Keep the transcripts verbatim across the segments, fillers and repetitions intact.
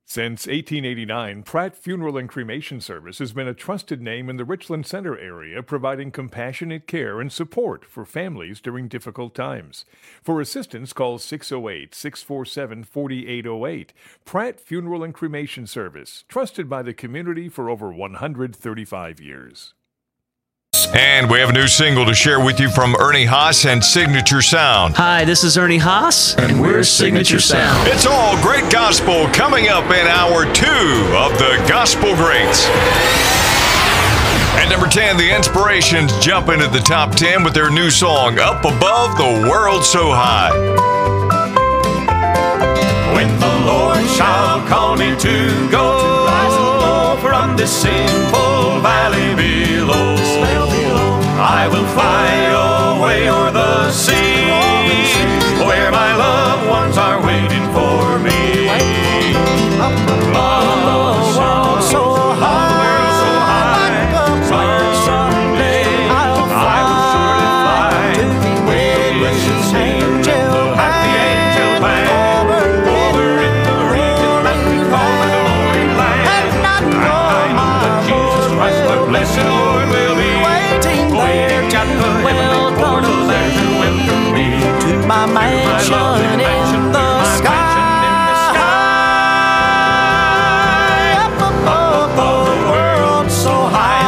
Since eighteen eighty-nine, Pratt Funeral and Cremation Service has been a trusted name in the Richland Center area, providing compassionate care and support for families during difficult times. For assistance, call six oh eight, six four seven, four eight oh eight. Pratt Funeral and Cremation Service, trusted by the community for over one hundred thirty-five years. And we have a new single to share with you from Ernie Haas and Signature Sound. Hi, this is Ernie Haas, and we're Signature Sound. It's all great gospel coming up in hour two of the Gospel Greats. At number ten, the Inspirations jump into the top ten with their new song, Up Above the World So High. When the Lord shall call me to go from this sinful valley below, I will fly away o'er the sea, where my loved ones are waiting for me. Up above the world so high, so high, someday I'll fly, I will surely fly with the blessed angel, at the angel band, over in the region that we call the glory land. And I know that Jesus Christ, our blessed Lord, will be waiting at the heavenly portal there to welcome me to my mansion in the sky. Up above the world so high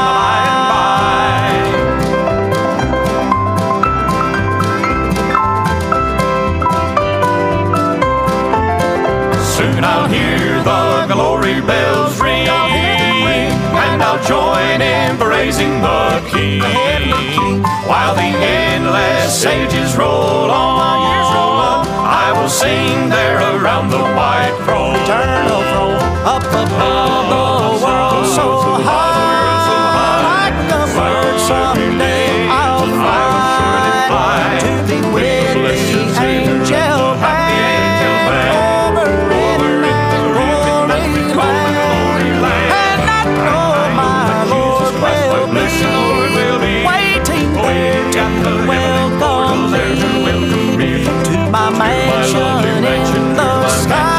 and by. Soon I'll hear the glory bells ring, and I'll join in praising the King, while the endless ages roll on. I will sing there around the white throne, eternal throne, up above the world so high, like a bird someday I'll fly to be with the angel band, over in that glory land. And I know my Lord will be waiting there to welcome me to my mansion in the sky.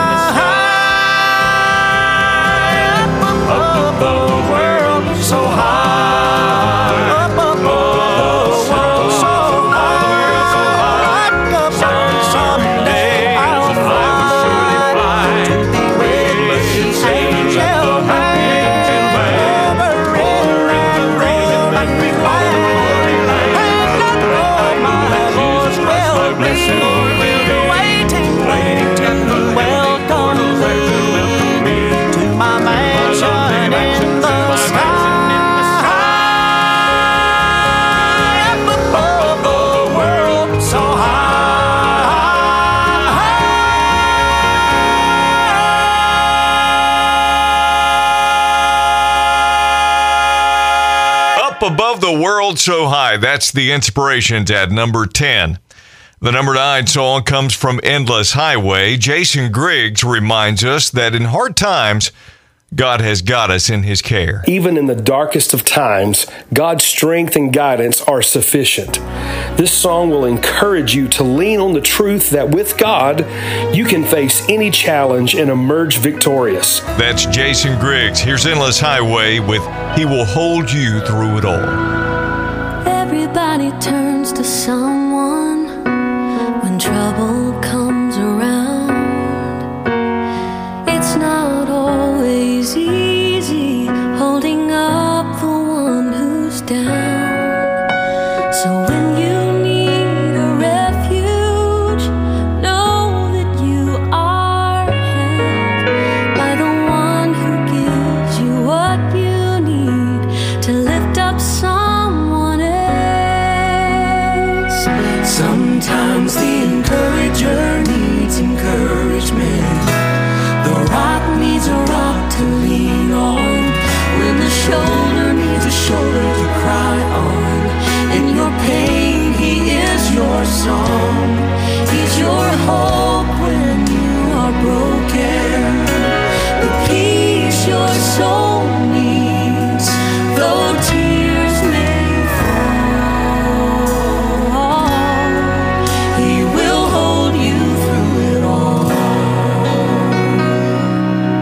Up above the world so high, up above the world so high, like a bird someday I'll fly to be with the angel band, over in that glory land. And I know my Lord will be waiting, waiting to welcome me to my mansion in the sky. Up above the world so high. Up Above the World So High. That's the Inspirations at number ten. The number nine song comes from Endless Highway. Jason Griggs reminds us that in hard times, God has got us in His care. Even in the darkest of times, God's strength and guidance are sufficient. This song will encourage you to lean on the truth that with God, you can face any challenge and emerge victorious. That's Jason Griggs. Here's Endless Highway with He Will Hold You Through It All. Everybody turns to someone when trouble comes around. It's not always easy holding up the one who's down. So when you need a refuge, know that you are held by the one who gives you what you need to lift up someone else. Sometimes the encourager needs encouragement. The rock needs a rock to lean on. When the shoulder needs a shoulder to cry on. In your pain, He is your song. He's your hope when you are broken. The peace your soul needs, though tears may fall, He will hold you through it all.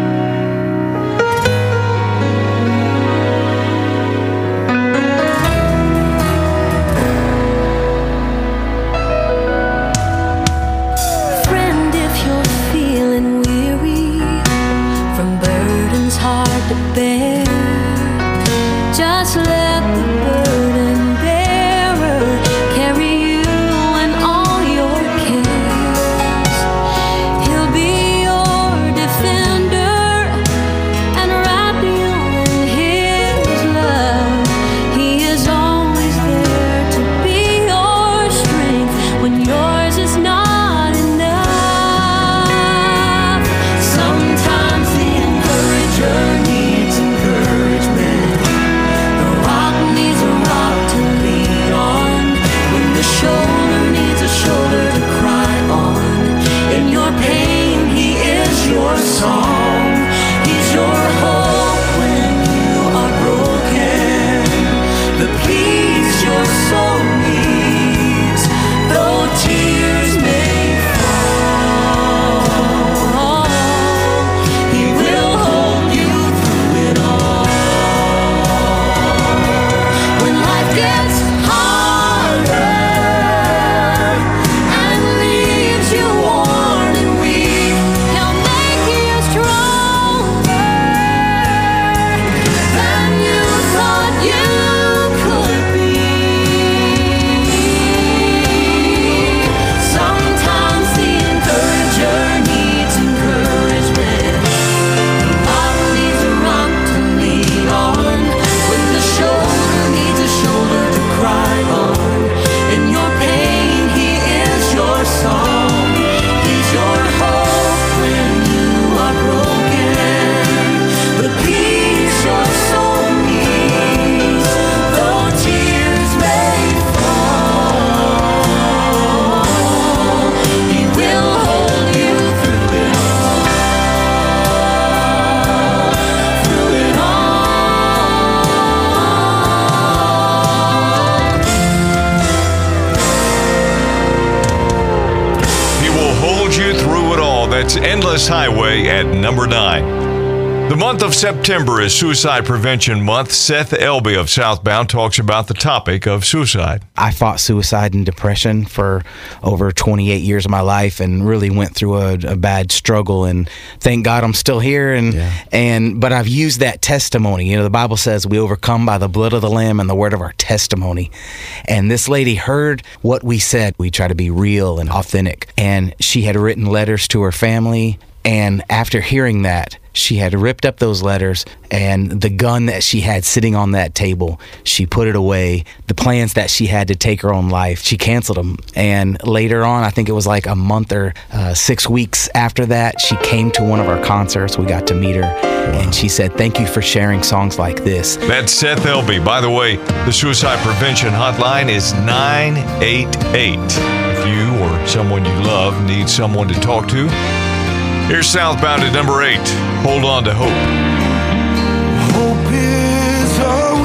Endless Highway at number nine. The month of September is Suicide Prevention Month. Seth Elby of Southbound talks about the topic of suicide. I fought suicide and depression for over twenty-eight years of my life and really went through a, a bad struggle, and thank God I'm still here. And, yeah. and but I've used that testimony. You know, the Bible says we overcome by the blood of the Lamb and the word of our testimony. And this lady heard what we said. We try to be real and authentic. And she had written letters to her family. And after hearing that, she had ripped up those letters, and the gun that she had sitting on that table, she put it away. The plans that she had to take her own life, she canceled them. And later on, I think it was like a month or uh, six weeks after that, she came to one of our concerts. We got to meet her, and she said, "Thank you for sharing songs like this." That's Seth Elby. By the way, the Suicide Prevention Hotline is nine eight eight. If you or someone you love needs someone to talk to, here's Southbound at number eight. Hold on to hope. Hope is a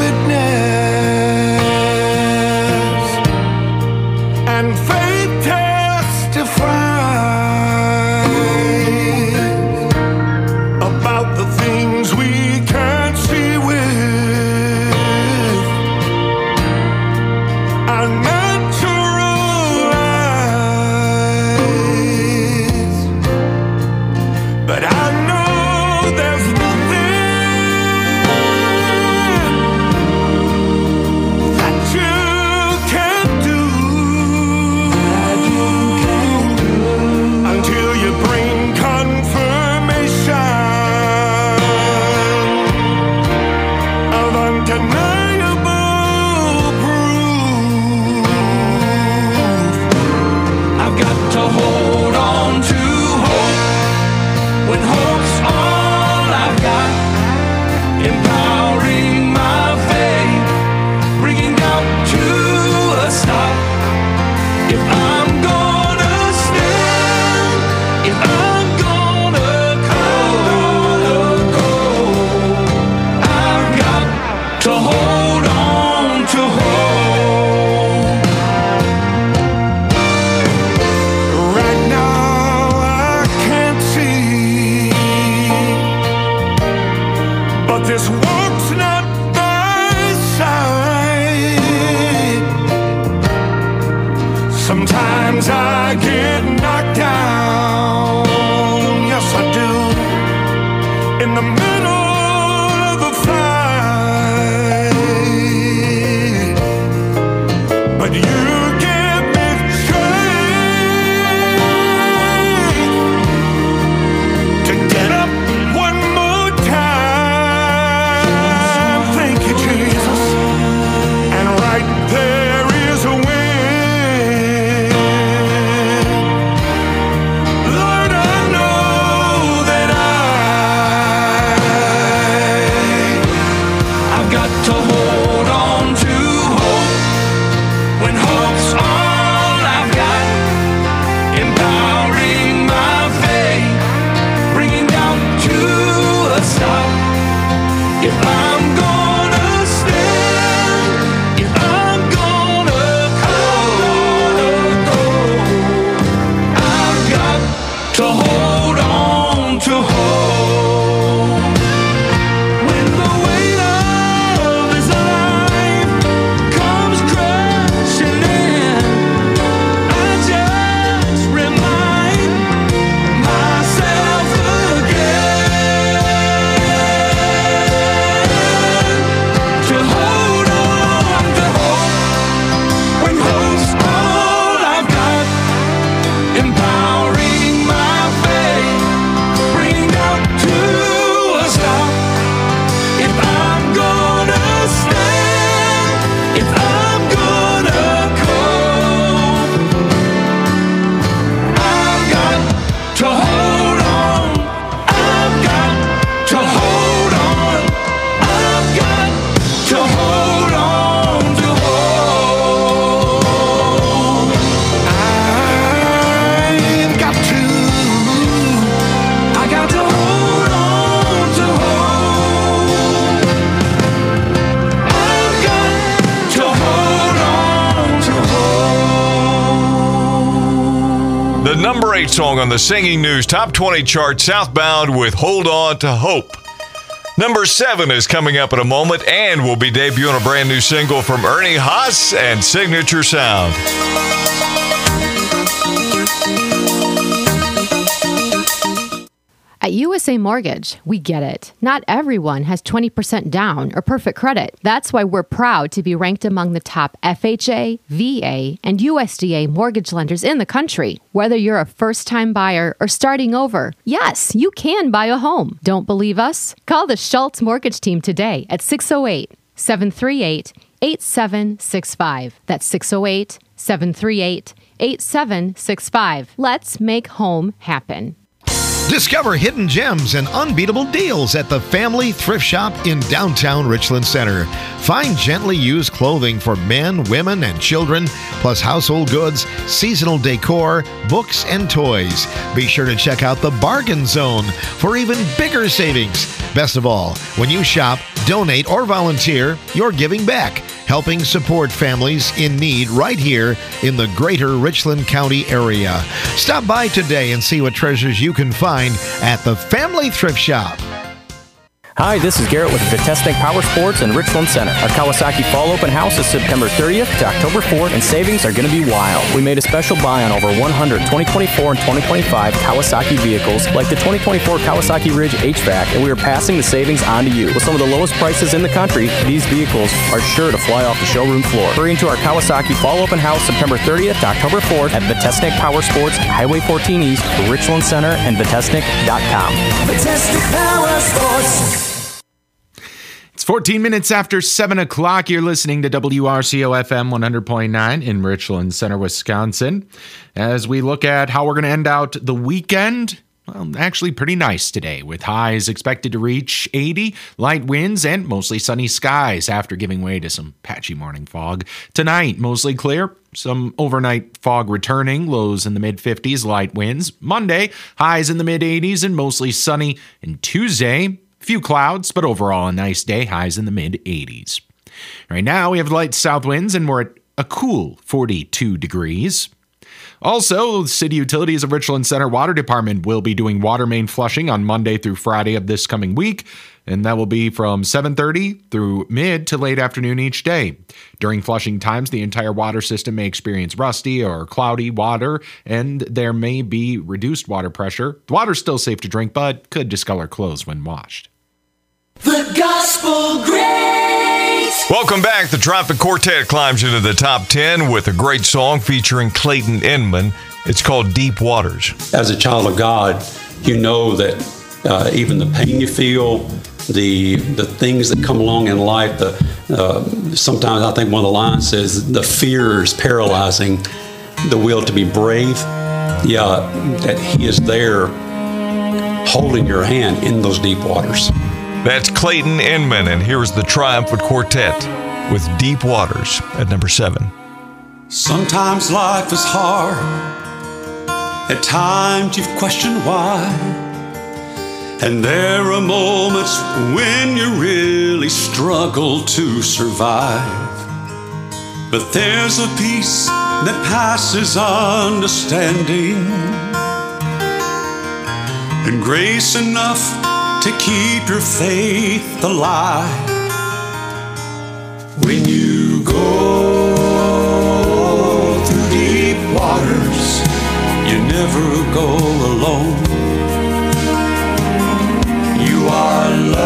witness, and faith testifies about the things we can't see with our natural eyes. But I know there's nothing that you can't do until you bring confirmation of undeniable proof. I've got to hold on to hope when hope's all I've got, empowering my faith, bringing doubt to a stop. If I'm gonna stand, if I'm gonna go, I've got to hold on to hope. Right now I can't see, but this walk's not by sight. Sometimes I get knocked down, yes I do, in the middle of the fight. But you give me strength to get up one more time. Thank you, Jesus. And right there is a win. Lord, I know that I, I've got to hold on to hope when hope's all I've got, empowering my faith, bringing down to a stop. If I'm gonna stand, if I'm gonna go, I've got to hold on to hope. When the weight of this life comes crashing in, I just remind myself again to hold on to hope when hope's all I've got, empowering my faith, bringing down number eight song on the Singing News Top twenty chart, Southbound with Hold On to Hope. Number seven is coming up in a moment, and we'll be debuting a brand new single from Ernie Haas and Signature Sound. At U S A Mortgage, we get it. Not everyone has twenty percent down or perfect credit. That's why we're proud to be ranked among the top F H A, V A, and U S D A mortgage lenders in the country. Whether you're a first-time buyer or starting over, yes, you can buy a home. Don't believe us? Call the Schultz Mortgage Team today at six oh eight, seven three eight, eight seven six five. That's six oh eight, seven three eight, eight seven six five. Let's make home happen. Discover hidden gems and unbeatable deals at the Family Thrift Shop in downtown Richland Center. Find gently used clothing for men, women, and children, plus household goods, seasonal decor, books, and toys. Be sure to check out the Bargain Zone for even bigger savings. Best of all, when you shop, donate, or volunteer, you're giving back, helping support families in need right here in the greater Richland County area. Stop by today and see what treasures you can find at the Family Thrift Shop. Hi, this is Garrett with Vitesnik Power Sports in Richland Center. Our Kawasaki Fall Open House is September thirtieth to October fourth, and savings are going to be wild. We made a special buy on over one hundred twenty twenty-four and twenty twenty-five Kawasaki vehicles, like the twenty twenty-four Kawasaki Ridge H V A C, and we are passing the savings on to you. With some of the lowest prices in the country, these vehicles are sure to fly off the showroom floor. Hurry into our Kawasaki Fall Open House September thirtieth to October fourth at Vitesnik Power Sports, Highway fourteen East, Richland Center, and Vitesnik dot com. Vitesnik Power Sports. It's fourteen minutes after seven o'clock. You're listening to W R C O F M one hundred point nine in Richland Center, Wisconsin. As we look at how we're going to end out the weekend, well, actually pretty nice today, with highs expected to reach eighty, light winds, and mostly sunny skies after giving way to some patchy morning fog. Tonight, mostly clear, some overnight fog returning, lows in the mid-fifties, light winds. Monday, highs in the mid-eighties and mostly sunny. And Tuesday, few clouds, but overall a nice day, highs in the mid-eighties. Right now, we have light south winds, and we're at a cool forty-two degrees. Also, the City Utilities of Richland Center Water Department will be doing water main flushing on Monday through Friday of this coming week, and that will be from seven thirty through mid to late afternoon each day. During flushing times, the entire water system may experience rusty or cloudy water, and there may be reduced water pressure. The water's still safe to drink, but could discolor clothes when washed. The Gospel Greats. Welcome back. The Tropic Quartet climbs into the top ten with a great song featuring Clayton Inman. It's called Deep Waters. As a child of God, you know that uh, even the pain you feel, the the things that come along in life, the uh, sometimes I think one of the lines says the fear is paralyzing the will to be brave. Yeah, that He is there holding your hand in those deep waters. That's Clayton Inman, and here's the Triumphant Quartet with Deep Waters at number seven. Sometimes life is hard. At times you've questioned why. And there are moments when you really struggle to survive. But there's a peace that passes understanding, and grace enough to keep your faith alive. When you go through deep waters, you never go alone. You are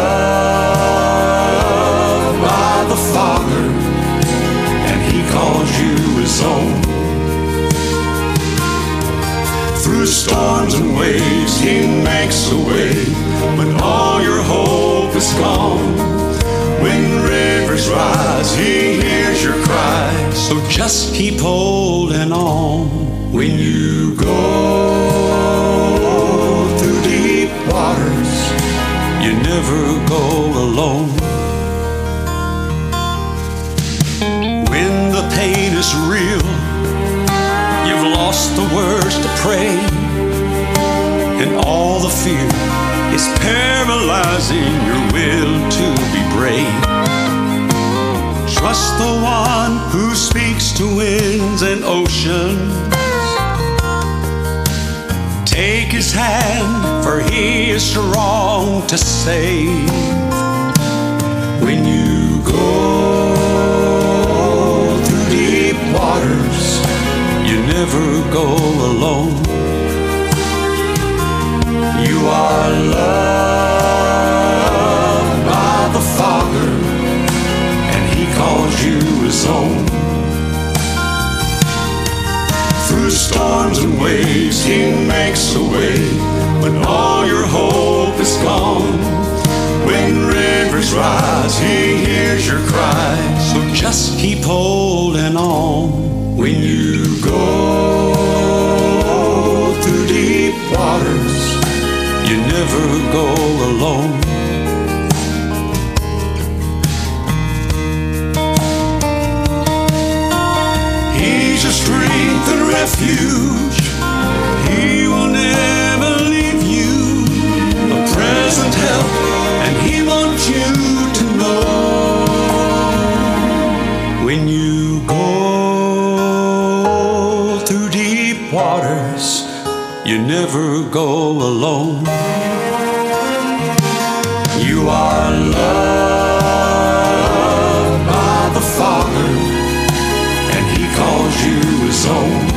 loved by the Father, and He calls you His own. Through storms and waves, He makes a way when all your hope is gone. When rivers rise, He hears your cry. So just keep holding on. When you go through deep waters, you never go alone. When the pain is real, you've lost the words to pray, and all the fear is paralyzing your will to be brave. Trust the one who speaks to winds and oceans, Take his hand, for he is strong to save. When you go through deep waters, you never go alone. You are loved by the Father, and he calls you his own. Through storms and waves, he makes a way when all your hope is gone. When rivers rise, he hears your cry, so just keep holding on. When you go through deep waters, you never go alone. He's your strength and refuge. He will never leave you, a present help, and he wants you to know. When you go through deep waters, you never go alone. You are loved by the Father, and he calls you his own.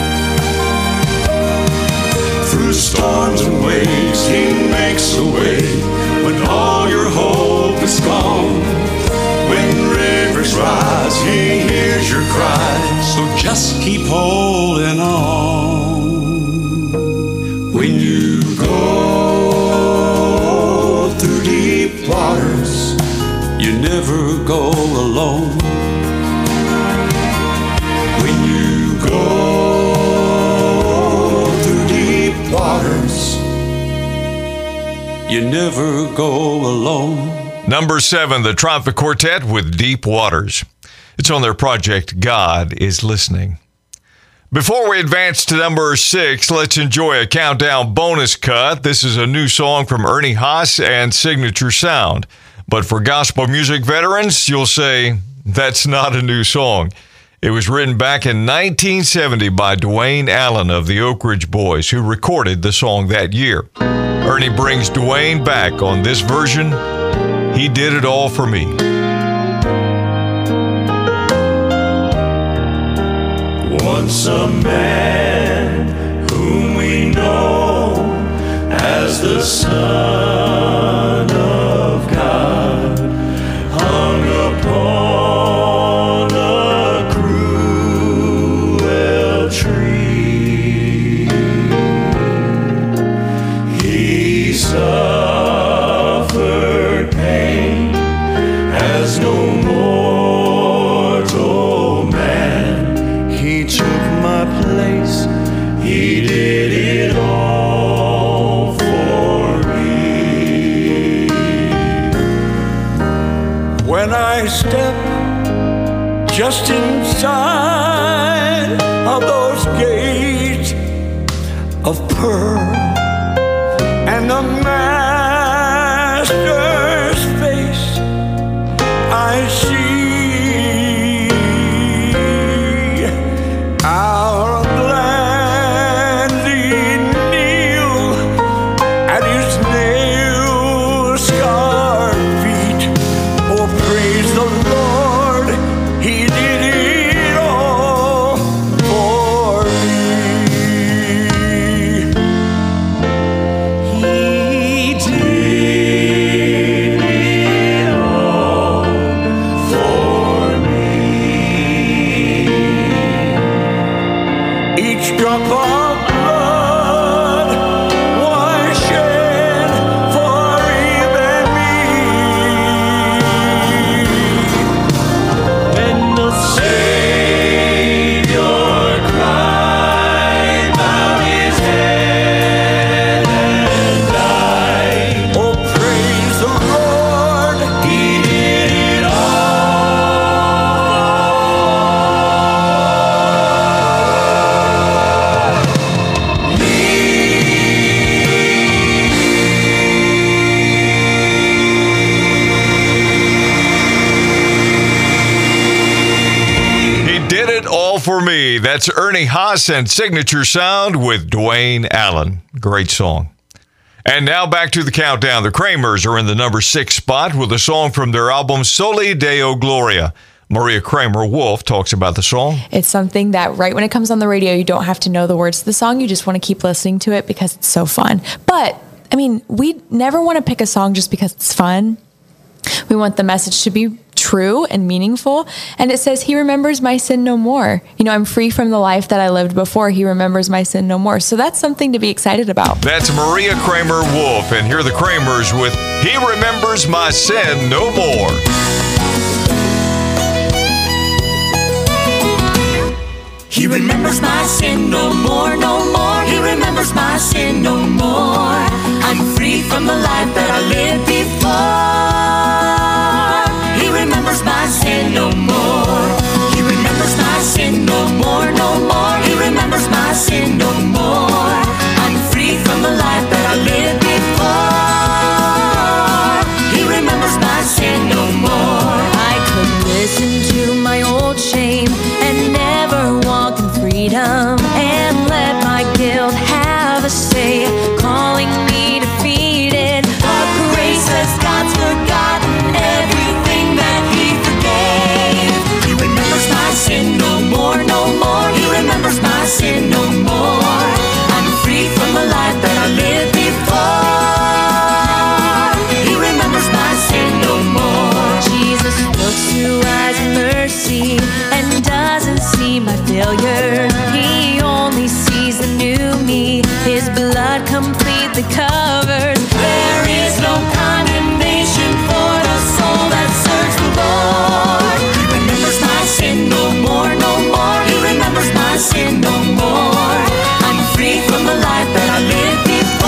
Through storms and waves, he makes a way when all your hope is gone. When rivers rise, he hears your cry, so just keep holding on. When you go through deep waters, you never go alone. When you go through deep waters, you never go alone. Number seven, the Trumpet Quartet with Deep Waters. It's on their project, God is Listening. Before we advance to number six, let's enjoy a countdown bonus cut. This is a new song from Ernie Haas and Signature Sound. But for gospel music veterans, you'll say, that's not a new song. It was written back in nineteen seventy by Dwayne Allen of the Oak Ridge Boys, who recorded the song that year. Ernie brings Dwayne back on this version. He did it all for me. Once a man whom we know as the Son of God hung upon a cruel tree. He suffered pain as no mortal man. He took my place, he did it all for me. When I step just inside of those gates of pearl, and the Master's face I see, I'll gladly kneel at his nail-scarred feet. Oh, praise the Lord, he did it all for me. He did for Me. That's Ernie Haas and Signature Sound with Dwayne Allen. Great song. And now back to the countdown. The Kramers are in the number six spot with a song from their album Soli Deo Gloria. Maria Kramer Wolf talks about the song. It's something that right when it comes on the radio, you don't have to know the words to the song. You just want to keep listening to it because it's so fun. But, I mean, we never want to pick a song just because it's fun. We want the message to be true and meaningful. And it says, He remembers my sin no more. You know, I'm free from the life that I lived before. He remembers my sin no more. So that's something to be excited about. That's Maria Kramer Wolf. And here are the Kramers with He Remembers My Sin No More. He remembers my sin no more, no more. He remembers my sin no more. I'm free from the life that I lived before. He remembers my sin no more. He remembers my sin no more, no more. He remembers my sin no more. I'm free from the life that I lived before. He remembers my sin no more. I could listen to my old shame and never walk in freedom and let my guilt have a say, calling me defeated. But grace says God's forgotten everything that He forgave. He remembers my sin no more, no more. He remembers my sin no more. I'm free from the life that I lived before. He remembers my sin no more. Jesus looks through eyes of mercy and doesn't see my failure. He only sees the new me. His blood completely covers. There is no condemnation for the soul that serves the Lord. He remembers my sin no more, no more. He remembers my sin no more. I'm free from the life that I lived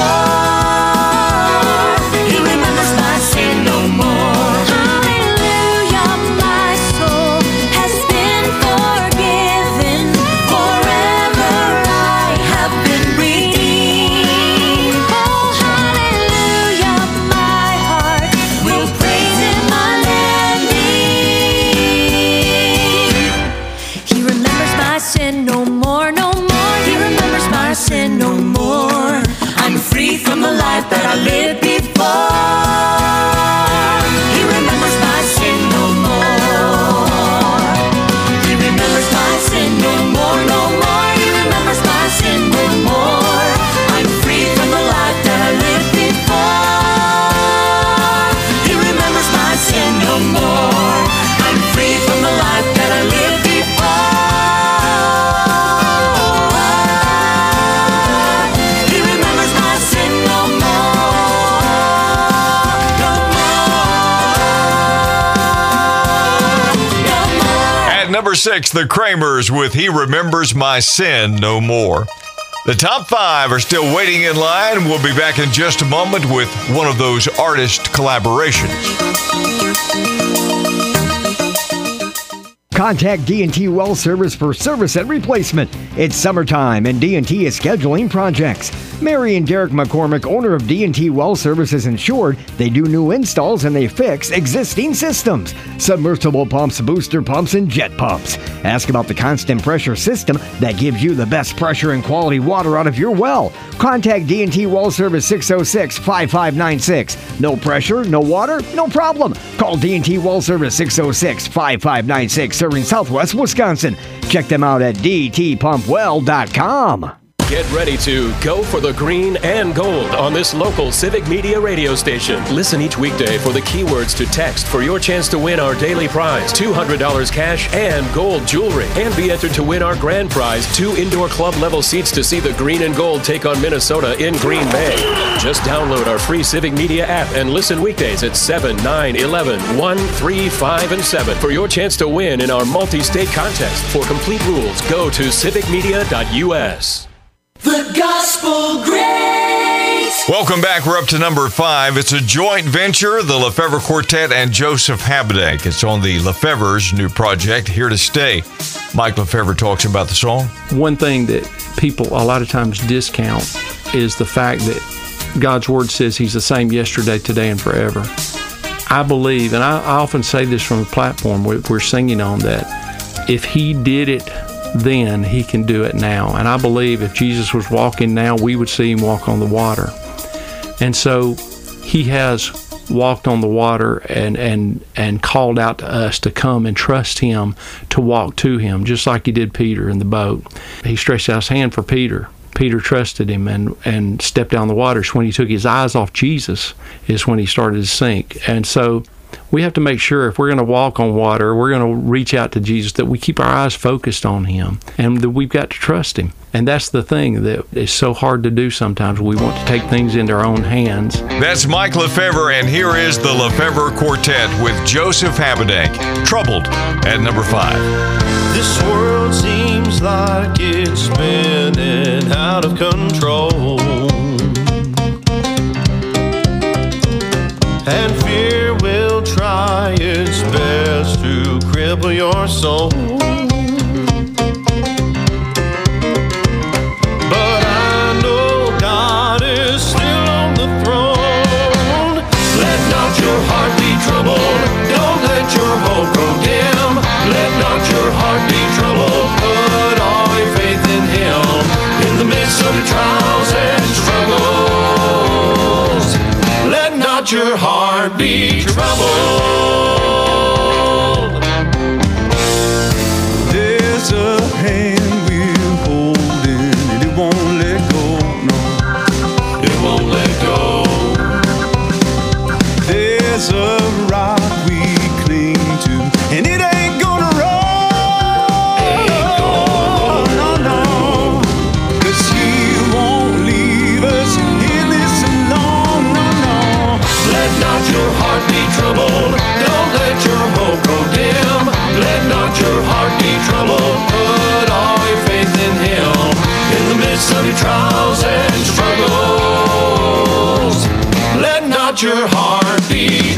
before. He remembers my sin no more. Hallelujah, my soul has been forgiven. Forever I have been redeemed. Oh, hallelujah, my heart will praise Him unending. He remembers my sin no more, no more. He remembers my sin no more. I'm free from the life that I lived before. He remembers my sin no more. He remembers my sin no more, no more. He remembers my sin no more. I'm free from the life that I lived before. He remembers my sin no more. I'm free from the life that I lived before. He remembers my sin no more. At number six, the Kramers with He Remembers My Sin No More. The top five are still waiting in line. We'll be back in just a moment with one of those artist collaborations. Contact D and T Well Service for service and replacement. It's summertime and D and T is scheduling projects. Mary and Derek McCormick, owner of D and T Well Service, is insured. They do new installs and they fix existing systems. Submersible pumps, booster pumps, and jet pumps. Ask about the constant pressure system that gives you the best pressure and quality water out of your well. Contact D and T Well Service six oh six, five five nine six. No pressure, no water, no problem. Call D and T Well Service six oh six, five five nine six, serving Southwest Wisconsin. Check them out at d t pump well dot com. Get ready to go for the green and gold on this local Civic Media radio station. Listen each weekday for the keywords to text for your chance to win our daily prize, two hundred dollars cash and gold jewelry. And be entered to win our grand prize, two indoor club level seats to see the green and gold take on Minnesota in Green Bay. Just download our free Civic Media app and listen weekdays at seven, nine, eleven, one, three, five, and seven for your chance to win in our multi-state contest. For complete rules, go to civic media dot u s. The Gospel Grace. Welcome back. We're up to number five. It's a joint venture, the Lefevre Quartet and Joseph Habedank. It's on the Lefevre's new project, Here to Stay. Mike Lefevre talks about the song. One thing that people a lot of times discount is the fact that God's Word says He's the same yesterday, today, and forever. I believe, and I, I often say this from a platform we're singing on, that if He did it then, he can do it now. And I believe if Jesus was walking now, we would see him walk on the water. And so he has walked on the water and, and, and called out to us to come and trust him, to walk to him, just like he did Peter in the boat. He stretched out his hand for Peter. Peter trusted him and, and stepped down the water. So when he took his eyes off Jesus is when he started to sink. And so we have to make sure if we're going to walk on water, we're going to reach out to Jesus, that we keep our eyes focused on him and that we've got to trust him. And that's the thing that is so hard to do sometimes. We want to take things into our own hands. That's Mike Lefevre, and here is the Lefevre Quartet with Joseph Habedank, Troubled, at number five. This world seems like it's spinning out of control, and fear will try its best to cripple your soul. But I know God is still on the throne. Let not your heart be troubled. Don't let your hope grow dim. Let not your heart be troubled. Put all your faith in him. In the midst of the trials and struggles, let not your heart be troubled. There's a hand we're holding, and it won't let go, no. It won't let go. There's a rock we cling to, and it ain't gonna roll. Ain't gonna roll. No, no. 'Cause he won't leave us in this alone, no, no. Let not your heart be troubled. Don't let your hope grow dim. Let not your heart be troubled. Put all your faith in him. In the midst of your trials and struggles, let not your heart be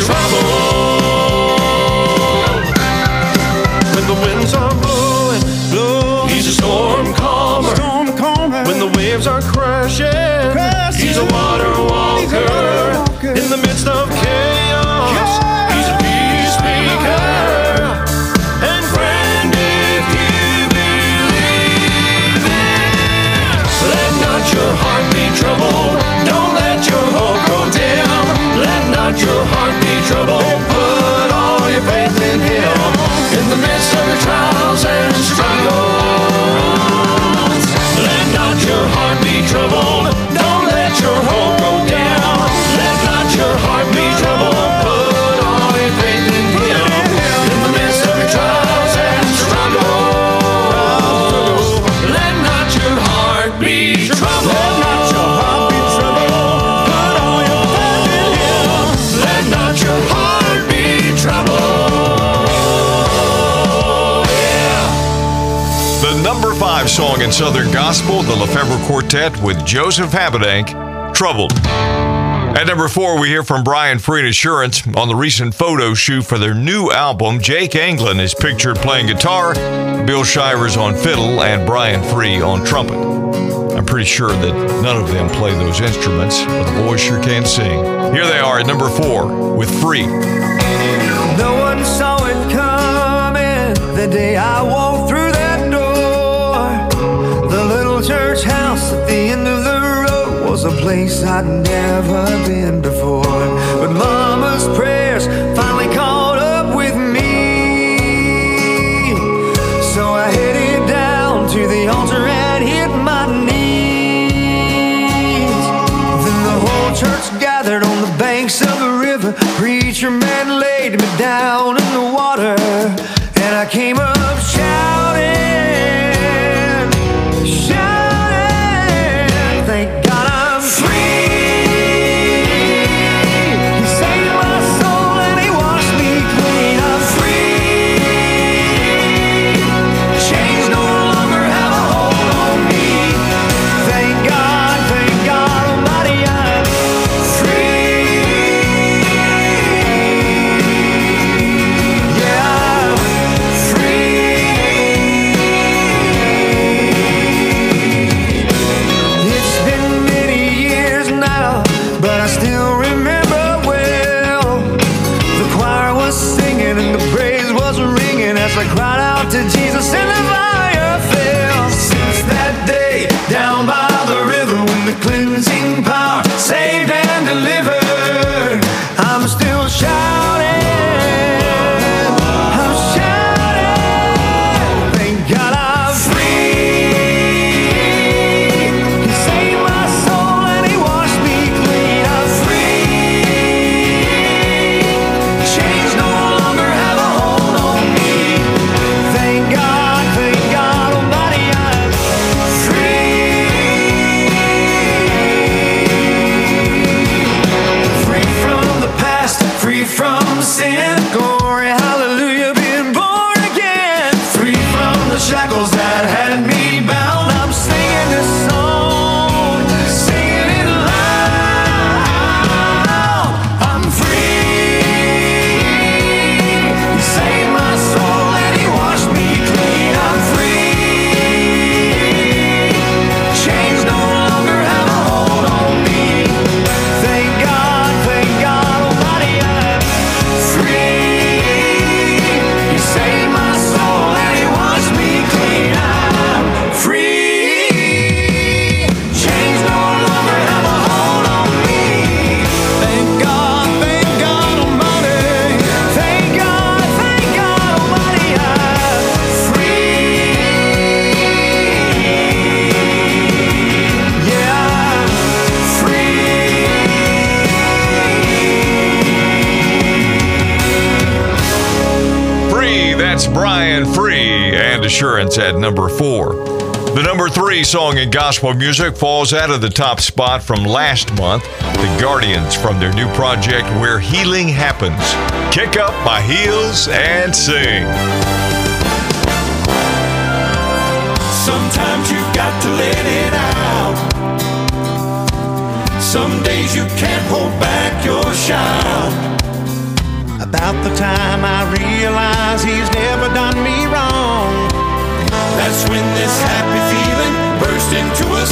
troubled. When the winds are blowing, blowing, he's a storm calmer. Storm calmer. When the waves are crashing, crashing, he's a water walker. In the midst of chaos, chaos, he's a peace maker. And friend, if you believe it, let not your heart be troubled. Don't let your hope grow dim. Let not your heart be troubled. Put all your faith in him. In the midst of your trials and struggles, let not your heart be troubled. Don't let your hope grow down. Let not your heart be troubled. Put all your faith in him. In the midst of your trials and struggles, let not your heart be troubled. Let not your heart be troubled. Put all your faith in him. Let not your heart be troubled. Yeah. The number five song in Southern Gospel, the Lefevre Quartet with Joseph Habedank, Troubled. At number four, we hear from Brian Free and Assurance. On the recent photo shoot for their new album, Jake Anglin is pictured playing guitar, Bill Shivers on fiddle, and Brian Free on trumpet. I'm pretty sure that none of them play those instruments, but the boys sure can sing. Here they are at number four with Free. No one saw it coming the day I walked through that door. The little church house at the end of the road was a place I'd never been before. But Mama's prayers finally caught up with me. So I headed down to the altar and hit my knees. Then the whole church gathered on the banks of the river. Preacher man laid me down in the water, and I came up shouting, shouting, thank God I'm free. He saved my soul and he washed me clean. I'm free. Chains no longer have a hold on me. Thank God, thank God Almighty, I'm free. Yeah, I'm free. I'm still shouting. I'm shouting. Thank God I'm free. He saved my soul and He washed me clean. I'm free. Chains no longer have a hold on me. Thank God, thank God Almighty, I'm free. Free from the past, free from sin. Glory, hallelujah, being born again. Free from the shackles that had me bound. I'm singing this song, singing it loud. I'm free. He saved my soul and He washed me clean. I'm free. Chains no longer have a hold on me. Thank God, thank God Almighty, I'm free. He saved my soul and He washed me clean. I'm free. Chains no longer have a hold on me. Thank God, thank God Almighty. Thank God, thank God Almighty, I'm free. Yeah, I'm Free, that's Brian Free, and Assurance at number four. The number three song in gospel music falls out of the top spot from last month. The Guardians from their new project, Where Healing Happens. Kick up my heels and sing. Sometimes you've got to let it out. Some days you can't hold back your shout. About the time I realize He's never done me wrong, that's when this happy feeling burst into a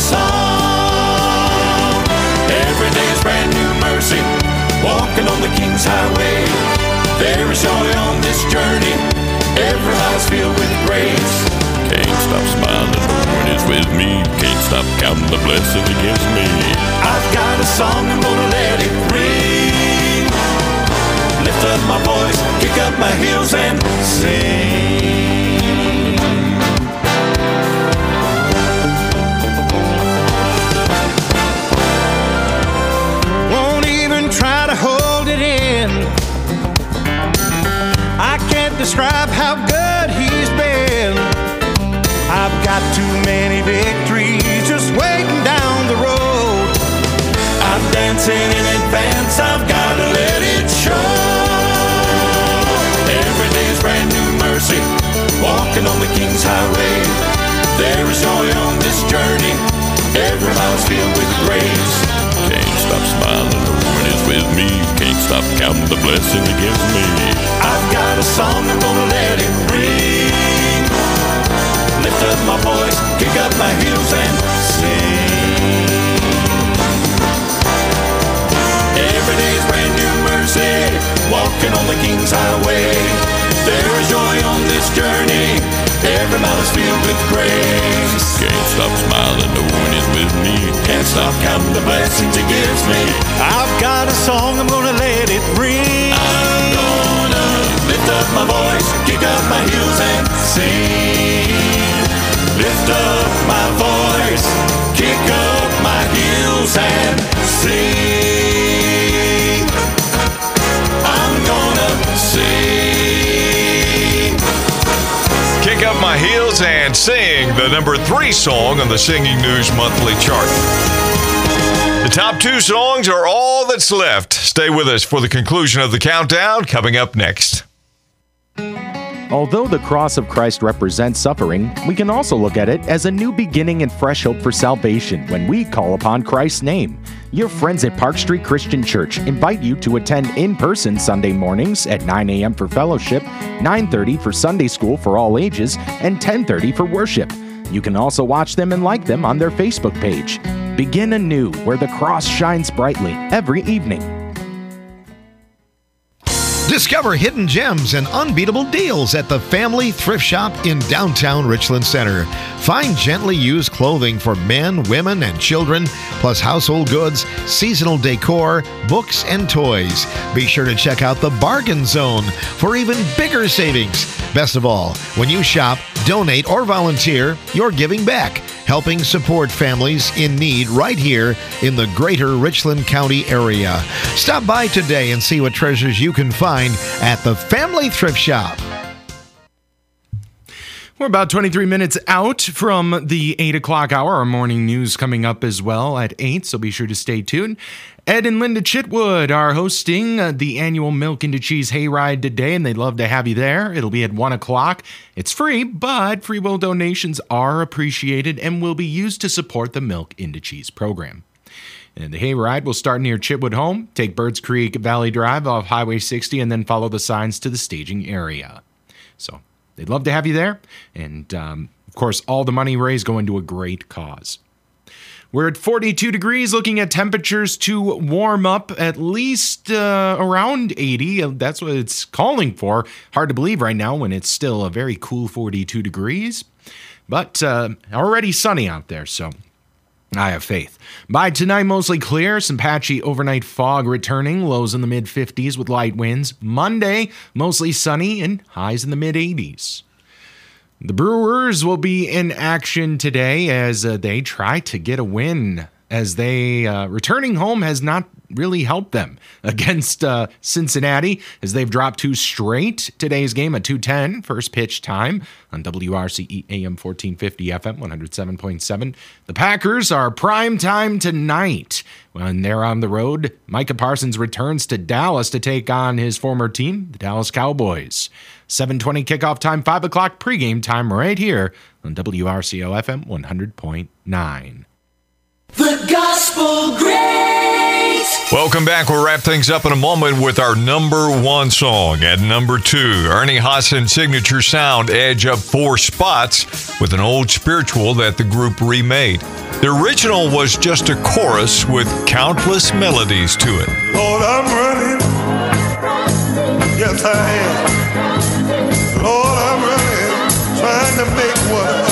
song. Every day is brand new mercy, walking on the King's highway. There is joy on this journey, every heart's filled with grace. Can't stop smiling when it's with me. Can't stop counting the blessing He gives me. I've got a song, I'm gonna let it ring. Lift up my voice, kick up my heels and sing. Won't even try to hold it in. I can't describe how good He's been. I've got too many victories just waiting down the road. I'm dancing in advance, I've gotta let it show. Every day is brand new mercy, walking on the King's highway. There is joy on this journey, every mile's filled with grace. Can't stop smiling when it's with me. Can't stop counting the blessing He gives me. I've got a song, I'm gonna let it ring. Lift up my voice, kick up my heels and sing. Every day is brand new mercy, walking on the King's highway. There is joy on this journey, every mile is filled with grace. Can't stop smiling when it's with me. Can't stop counting the blessings He gives me. I've got a song, I'm gonna let it ring. I'm gonna lift up my voice, kick up my heels and sing. Lift up my voice, kick up my heels and sing. I'm gonna sing. Kick up my heels and sing, the number three song on the Singing News Monthly chart. The top two songs are all that's left. Stay with us for the conclusion of the countdown, coming up next. Although the cross of Christ represents suffering, we can also look at it as a new beginning and fresh hope for salvation when we call upon Christ's name. Your friends at Park Street Christian Church invite you to attend in-person Sunday mornings at nine a.m. for fellowship, nine thirty for Sunday school for all ages, and ten thirty for worship. You can also watch them and like them on their Facebook page. Begin anew, where the cross shines brightly every evening. Discover hidden gems and unbeatable deals at the Family Thrift Shop in downtown Richland Center. Find gently used clothing for men, women, and children, plus household goods, seasonal decor, books, and toys. Be sure to check out the Bargain Zone for even bigger savings. Best of all, when you shop, donate, or volunteer, you're giving back, helping support families in need right here in the greater Richland County area. Stop by today and see what treasures you can find at the Family Thrift Shop. We're about twenty-three minutes out from the eight o'clock hour. Our morning news coming up as well at eight, so be sure to stay tuned. Ed and Linda Chitwood are hosting uh, the annual Milk into Cheese Hayride today, and they'd love to have you there. It'll be at one o'clock. It's free, but free will donations are appreciated and will be used to support the Milk into Cheese program. And the hayride will start near Chitwood Home, take Birds Creek Valley Drive off Highway sixty, and then follow the signs to the staging area. So they'd love to have you there. And, um, of course, all the money raised go into a great cause. We're at forty-two degrees, looking at temperatures to warm up at least uh, around eighty. That's what it's calling for. Hard to believe right now when it's still a very cool forty-two degrees. But uh, already sunny out there, so I have faith. By tonight, mostly clear, some patchy overnight fog returning, lows in the mid fifties with light winds. Monday, mostly sunny and highs in the mid eighties. The Brewers will be in action today as uh, they try to get a win, as they uh, returning home has not really helped them against uh, Cincinnati, as they've dropped two straight. Today's game at two ten, first pitch time on W R C E A M fourteen fifty F M one oh seven point seven. The Packers are prime time tonight when they're on the road. Micah Parsons returns to Dallas to take on his former team, the Dallas Cowboys. seven twenty kickoff time, five o'clock pregame time right here on W R C O F M one hundred point nine. The Gospel Grace. Welcome back. We'll wrap things up in a moment with our number one song. At number two, Ernie Haassen's signature sound edge up four spots with an old spiritual that the group remade. The original was just a chorus with countless melodies to it. Lord, I'm running. Yes, I am. Lord, I'm running, trying to make what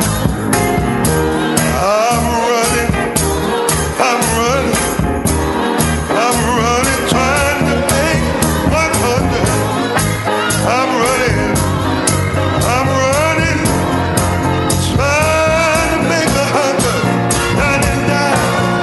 I'm running, I'm running, I'm running, trying to make one hundred. I'm running, I'm running, trying to make a hundred. ninety-nine,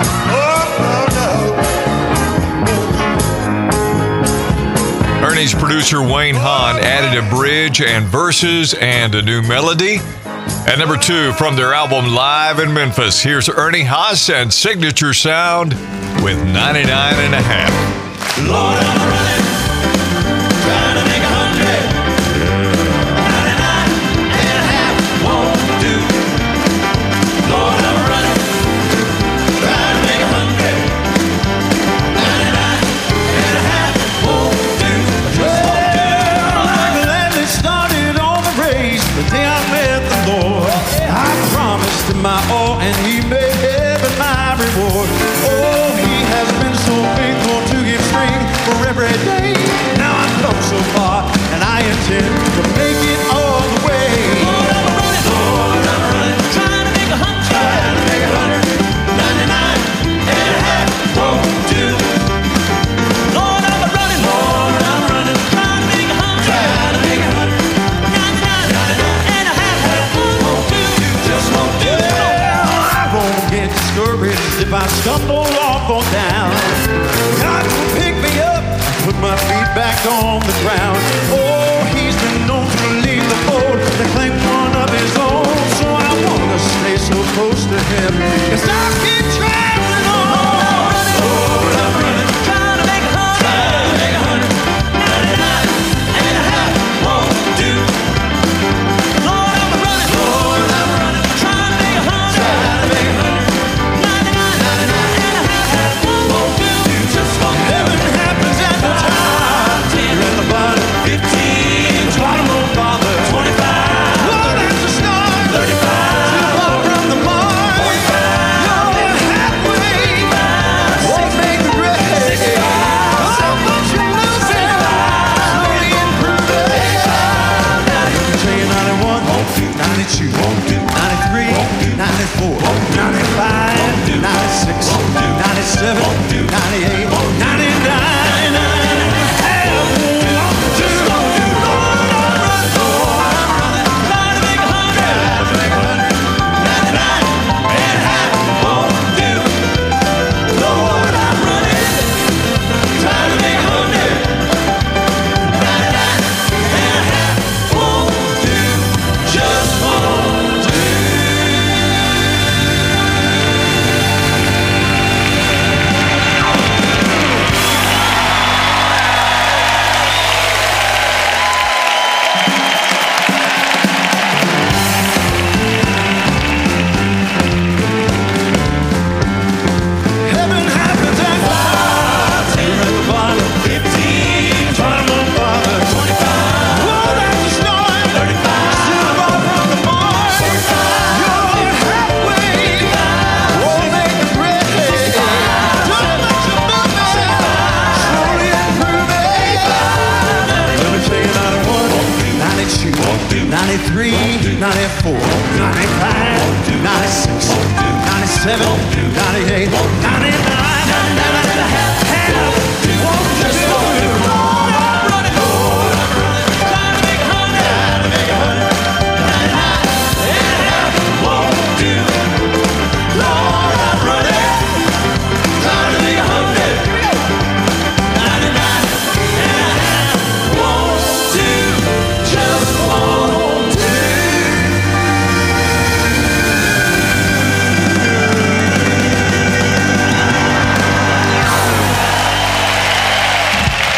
oh, found out. Ernie's producer Wayne Hahn added a bridge and verses and a new melody. At number two, from their album Live in Memphis, here's Ernie Haassen's signature sound with ninety-nine and a half. Lord, I'm running, trying to make a hundred. ninety-nine and a half won't do. Lord, I'm running, trying to make a hundred. ninety-nine and a half won't do. Just won't do. Well, I gladly started on the race the day I met the Lord. I promised him my all, and he made heaven my reward. Oh, he has been so faithful to give strength for every day. Now I've come so far, and I intend to make it all the way. Lord, I'm running, Lord, I'm running, trying to make a hundred, trying to make a hundred. ninety-nine and a half won't do. Lord, I'm running, Lord, I'm running, trying to make a hundred, trying to make a hundred. ninety-nine and a half won't do, just won't do. I won't get discouraged if I stumble off or down. God will pick me up, put my feet back on the ground. Oh, he's been known to leave the fold to claim one of his own. So I want to stay so close to him, 'cause I keep traveling on. Lord, I'm running, trying to make a hundred, trying to make a hundred. ninety-nine and a half won't do. Lord, I'm running, Lord, I'm running, trying to make a hundred, trying to make a hundred. ninety-nine, ninety-nine and a half won't do. Just won't do. Heaven happens at the top. You're at the bottom.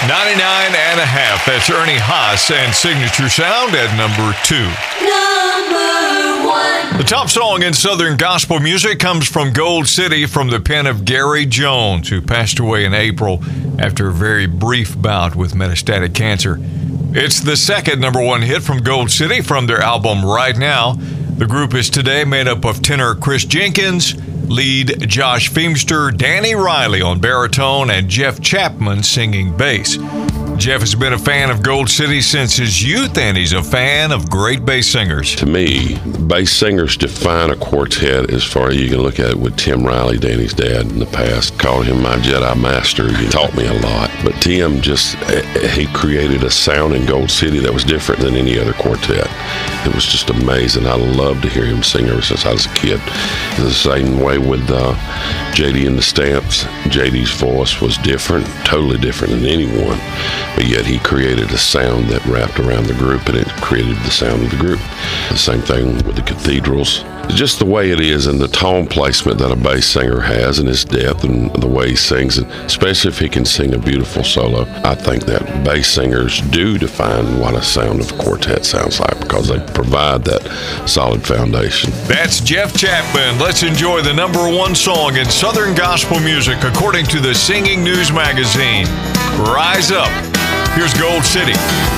ninety-nine and a half. That's Ernie Haas and Signature Sound at number two. Number one. The top song in Southern gospel music comes from Gold City from the pen of Gary Jones, who passed away in April after a very brief bout with metastatic cancer. It's the second number one hit from Gold City from their album Right Now. The group is today made up of tenor Chris Jenkins, lead Josh Feimster, Danny Riley on baritone, and Jeff Chapman singing bass. Jeff has been a fan of Gold City since his youth, and he's a fan of great bass singers. To me, bass singers define a quartet as far as you can look at it with Tim Riley, Danny's dad in the past. Called him my Jedi Master. He taught me a lot. But Tim just, he created a sound in Gold City that was different than any other quartet. It was just amazing. I loved to hear him sing ever since I was a kid. The same way with uh, J D and the Stamps. J D's voice was different, totally different than anyone. But yet he created a sound that wrapped around the group, and it created the sound of the group. The same thing with the Cathedrals. Just the way it is and the tone placement that a bass singer has and his depth and the way he sings, and especially if he can sing a beautiful solo. I think that bass singers do define what a sound of a quartet sounds like because they provide that solid foundation. That's Jeff Chapman. Let's enjoy the number one song in Southern gospel music according to the Singing News magazine. Rise Up. Here's Gold City.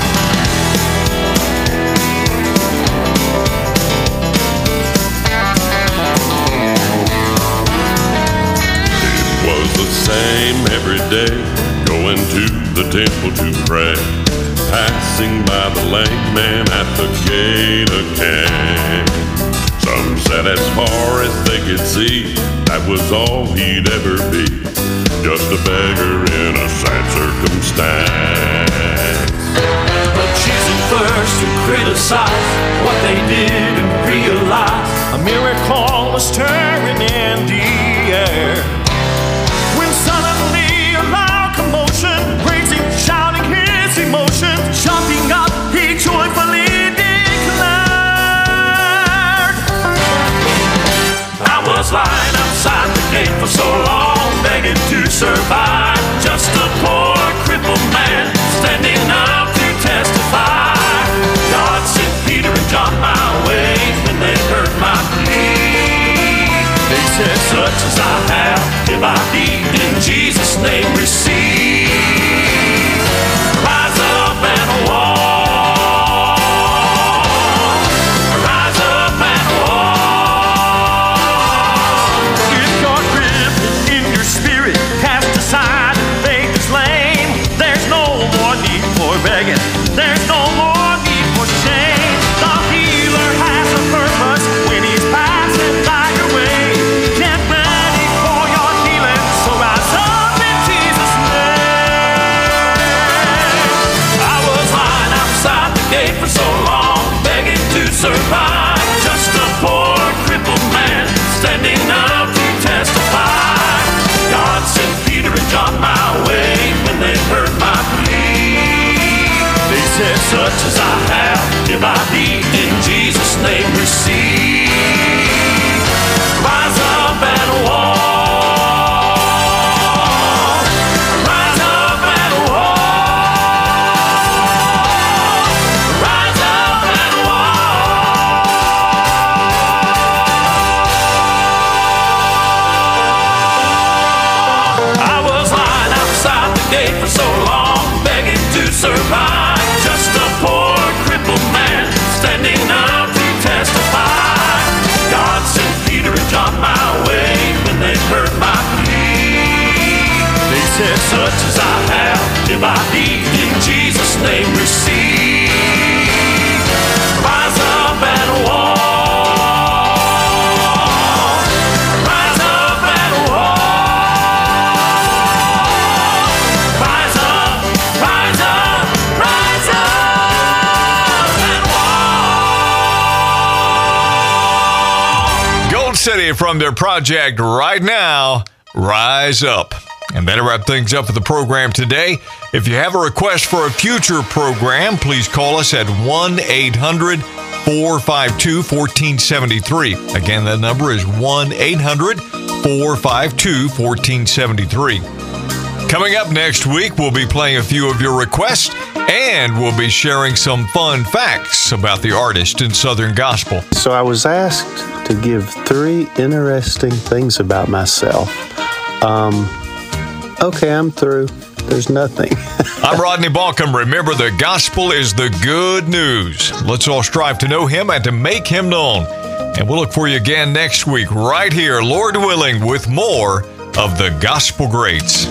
Same every day, going to the temple to pray, passing by the lame man at the gate of Cain. Some said as far as they could see, that was all he'd ever be, just a beggar in a sad circumstance. But choosing first to criticize what they did and realize a miracle was stirring in the air. Suddenly a loud commotion, raising, shouting his emotions, jumping up, he joyfully declared, I was lying outside the gate for so long, begging to survive, just a poor crippled man, standing up to testify. God sent Peter and John my way when they heard my plea. They said, such as I have, if I be in Jesus' name receive. Rise up and walk. Rise up and walk. If you're crippled in your spirit, cast aside and faith is lame, there's no more need for begging. There's no more need for shame. The healer has a purpose when he's passing by your way. Get ready for your healing, so rise up in Jesus' name. I was lying outside the gate for so long, begging to survive, just a poor crippled man, standing up to testify. God sent Peter and John my way when they heard my plea. They said, such as I have, if I be in Jesus' name receive. Rise up and walk. Rise up and walk. Rise up and walk. I was lying outside the gate for so long, begging to survive, just a poor crippled man, standing up to testify. God sent Peter and John my way when they heard my plea. They said, such as I have, if I be in Jesus' name receive. Rise up and walk. Rise up and walk. Rise up, rise up, rise up and walk. Gold City from their project Right Now, Rise Up. And that'll wrap things up for the program today. If you have a request for a future program, please call us at one eight hundred four five two one four seven three. Again, that number is one eight hundred four five two one four seven three. Coming up next week, we'll be playing a few of your requests, and we'll be sharing some fun facts about the artist in Southern Gospel. So I was asked to give three interesting things about myself. Um, okay, I'm through. There's nothing. I'm Rodney Balcom. Remember, the gospel is the good news. Let's all strive to know him and to make him known. And we'll look for you again next week, right here, Lord willing, with more of the Gospel Greats.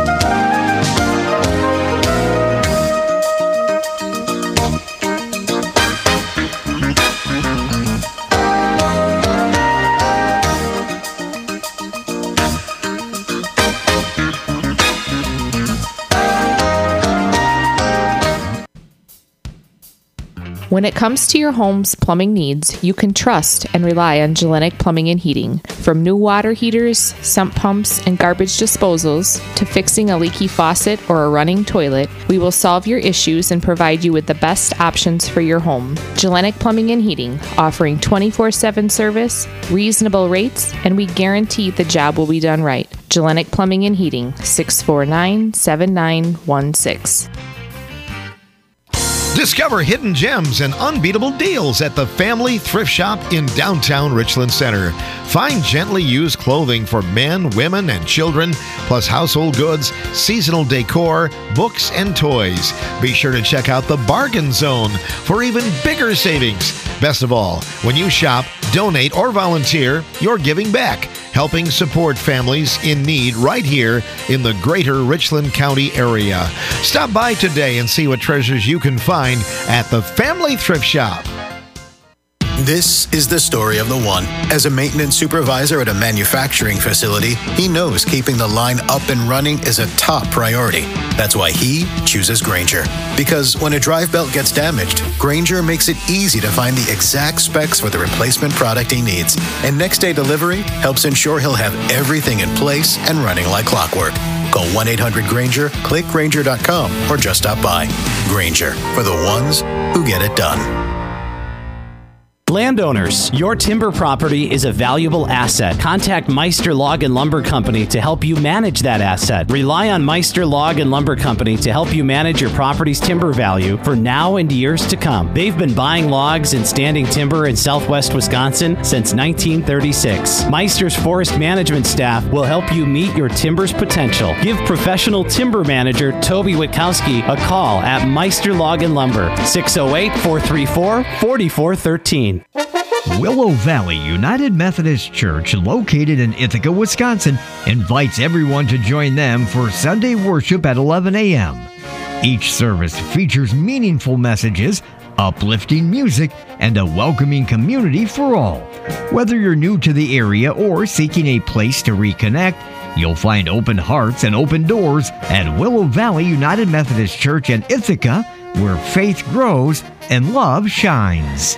When it comes to your home's plumbing needs, you can trust and rely on Gellenic Plumbing and Heating. From new water heaters, sump pumps, and garbage disposals, to fixing a leaky faucet or a running toilet, we will solve your issues and provide you with the best options for your home. Gellenic Plumbing and Heating, offering twenty-four seven service, reasonable rates, and we guarantee the job will be done right. Gellenic Plumbing and Heating, six four nine, seven nine one six. Discover hidden gems and unbeatable deals at the Family Thrift Shop in downtown Richland Center. Find gently used clothing for men, women, and children, plus household goods, seasonal decor, books, and toys. Be sure to check out the Bargain Zone for even bigger savings. Best of all, when you shop, donate, or volunteer, you're giving back, helping support families in need right here in the greater Richland County area. Stop by today and see what treasures you can find at the Family Thrift Shop. This is the story of the one. As a maintenance supervisor at a manufacturing facility, he knows keeping the line up and running is a top priority. That's why he chooses Grainger. Because when a drive belt gets damaged, Grainger makes it easy to find the exact specs for the replacement product he needs. And next day delivery helps ensure he'll have everything in place and running like clockwork. Call one eight hundred Grainger, click Grainger dot com, or just stop by. Grainger, for the ones who get it done. Landowners, your timber property is a valuable asset. Contact Meister Log and Lumber Company to help you manage that asset. Rely on Meister Log and Lumber Company to help you manage your property's timber value for now and years to come. They've been buying logs and standing timber in southwest Wisconsin since nineteen thirty-six. Meister's forest management staff will help you meet your timber's potential. Give professional timber manager Toby Witkowski a call at Meister Log and Lumber, six oh eight, four three four, four four one three. Willow Valley United Methodist Church, located in Ithaca, Wisconsin, invites everyone to join them for Sunday worship at eleven a.m. Each service features meaningful messages, uplifting music, and a welcoming community for all. Whether you're new to the area or seeking a place to reconnect, you'll find open hearts and open doors at Willow Valley United Methodist Church in Ithaca, where faith grows and love shines.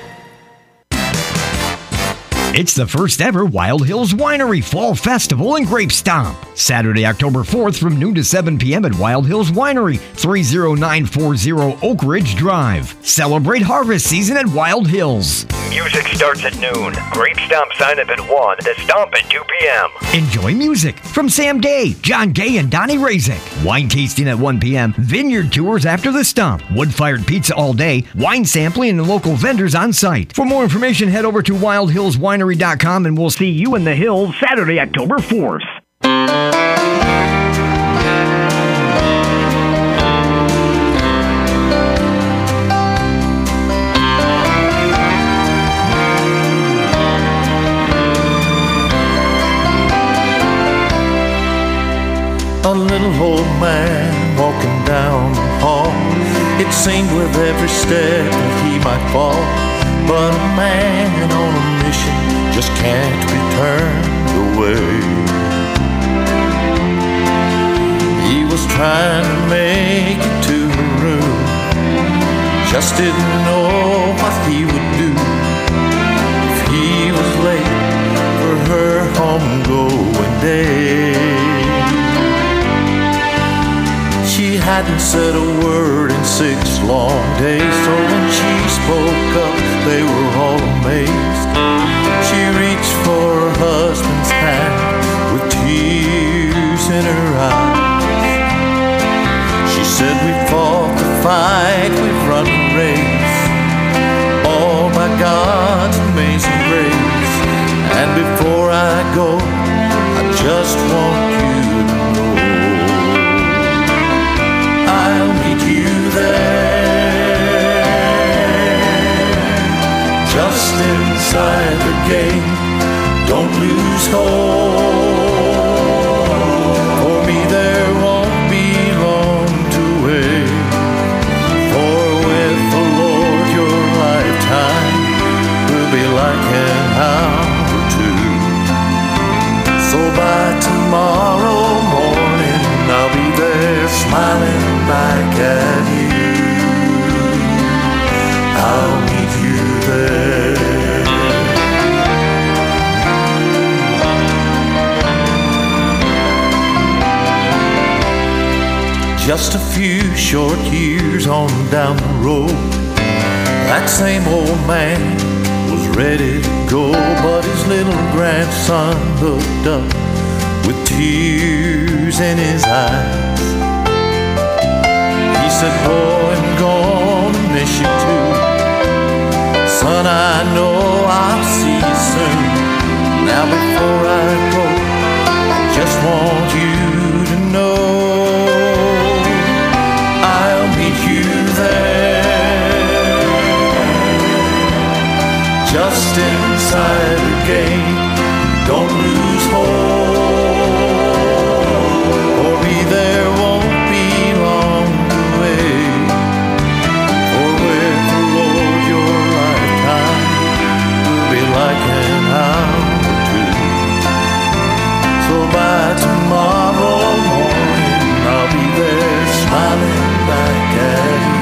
It's the first ever Wild Hills Winery Fall Festival and Grape Stomp. Saturday, October fourth from noon to seven p.m. at Wild Hills Winery, three oh nine four oh Oak Ridge Drive. Celebrate harvest season at Wild Hills. Music starts at noon. Grape Stomp sign up at one. The Stomp at two p.m. Enjoy music from Sam Day, John Gay, and Donnie Razik. Wine tasting at one p.m. Vineyard tours after the Stomp. Wood-fired pizza all day. Wine sampling and local vendors on site. For more information, head over to wild hills winery dot com and we'll see you in the hills Saturday, October fourth. A little old man walking down the hall. It seemed with every step that he might fall. But a man on a mission just can't be turned away. He was trying to make it to her room, just didn't know what he would do if he was late for her homegoing day. She hadn't said a word in six long days, so when she spoke up, they were all amazed. She reached for her husband's hand with tears in her eyes. race, all by God's amazing grace. And before I go, I just want you to know I'll meet you there, just inside the gate. Don't lose hope. For me there won't be long to wait, for with the Lord your lifetime will be like an hour or two. So by tomorrow morning I'll be there smiling back at you. I'll meet you there. Just a few short years on down the road, that same old man was ready to go, but his little grandson looked up with tears in his eyes. He said, boy, I'm gonna miss you too. Son, I know I'll see you soon. Now before I go, I just want you to know I'll meet you there, just inside the gate. Don't lose hope. For me there won't be long to wait, for with the Lord your lifetime will be like an hour or two. So by tomorrow morning I'll be there smiling back at you.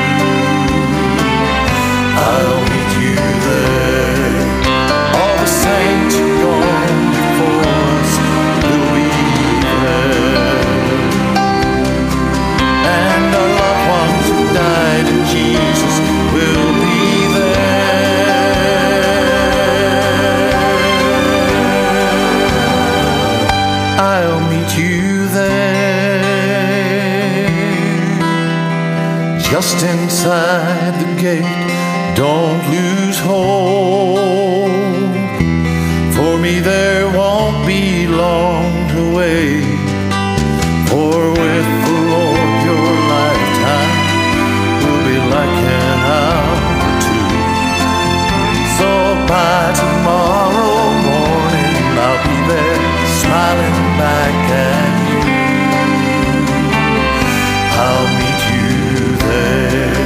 I'll meet you there. All the saints who gone before us will be there, and our loved ones who died in Jesus will be there. I'll meet you there, just inside the gate. Don't lose hope. For me there won't be long to wait, for with the Lord your lifetime will be like an hour or two. So by tomorrow morning I'll be there smiling back at you. I'll meet you there.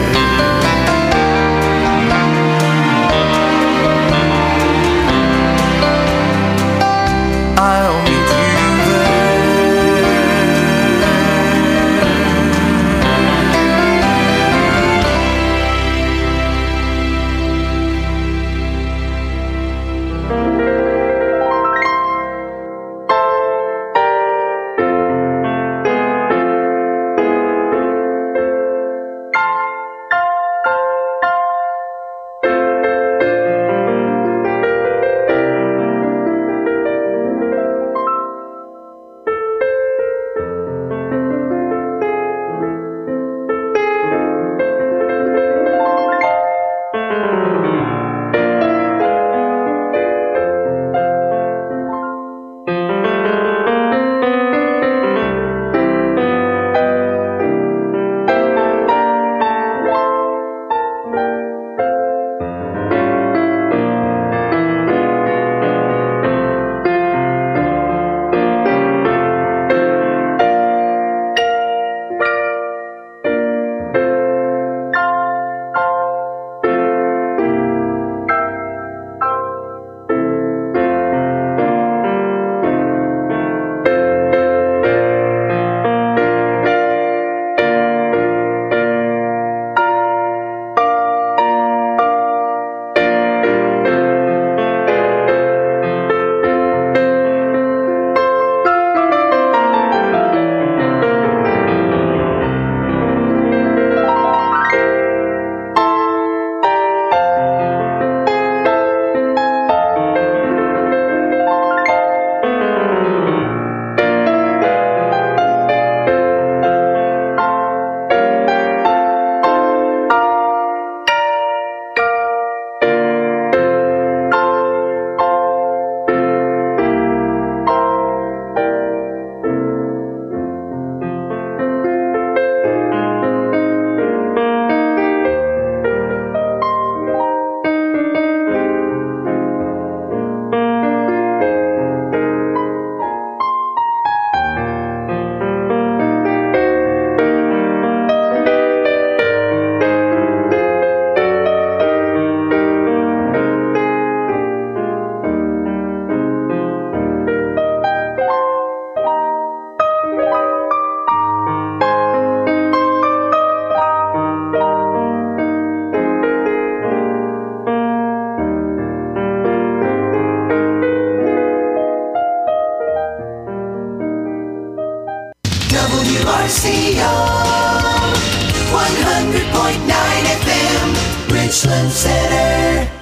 Richland Center.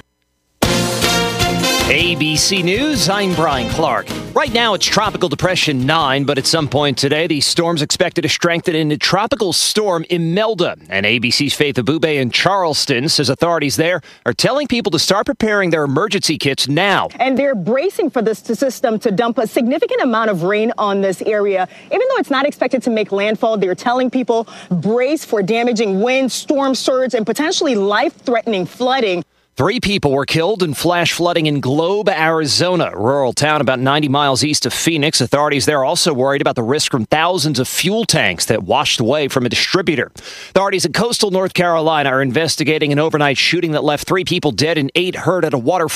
A B C News, I'm Brian Clark. Right now it's Tropical Depression nine, but at some point today, the storm's expected to strengthen into Tropical Storm Imelda. And A B C's Faith Abube in Charleston says authorities there are telling people to start preparing their emergency kits now. And they're bracing for this system to dump a significant amount of rain on this area. Even though it's not expected to make landfall, they're telling people brace for damaging wind, storm surge, and potentially life-threatening flooding. Three people were killed in flash flooding in Globe, Arizona, a rural town about ninety miles east of Phoenix. Authorities there are also worried about the risk from thousands of fuel tanks that washed away from a distributor. Authorities in coastal North Carolina are investigating an overnight shooting that left three people dead and eight hurt at a waterfront